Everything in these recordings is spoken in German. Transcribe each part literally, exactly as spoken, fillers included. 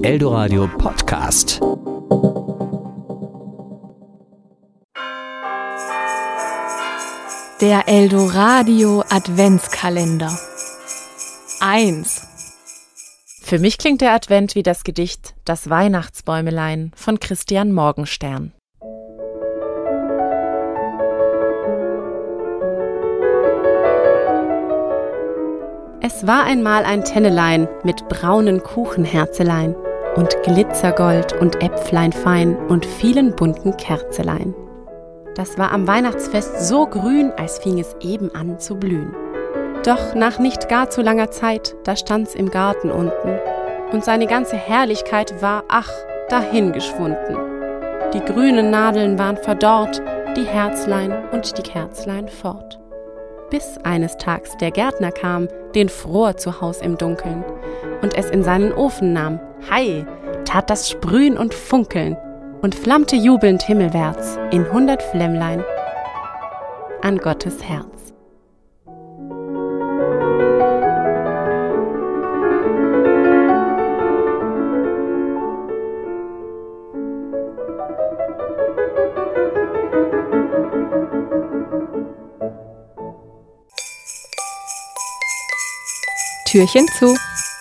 Eldoradio Podcast. Der Eldoradio Adventskalender. eins. Für mich klingt der Advent wie das Gedicht Das Weihnachtsbäumelein von Christian Morgenstern. Es war einmal ein Tennelein mit braunen Kuchenherzelein und Glitzergold und Äpflein fein und vielen bunten Kerzelein. Das war am Weihnachtsfest so grün, als fing es eben an zu blühen. Doch nach nicht gar zu langer Zeit, da stand's im Garten unten, und seine ganze Herrlichkeit war, ach, dahingeschwunden. Die grünen Nadeln waren verdorrt, die Herzlein und die Kerzlein fort. Bis eines Tags der Gärtner kam, den fror zu Haus im Dunkeln, und es in seinen Ofen nahm. Hei, tat das Sprühen und Funkeln und flammte jubelnd himmelwärts in hundert Flämmlein an Gottes Herz. Türchen zu.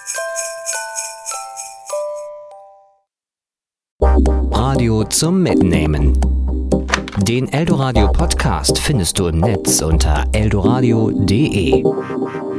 Radio zum Mitnehmen. Den Eldoradio Podcast findest du im Netz unter eldoradio punkt de.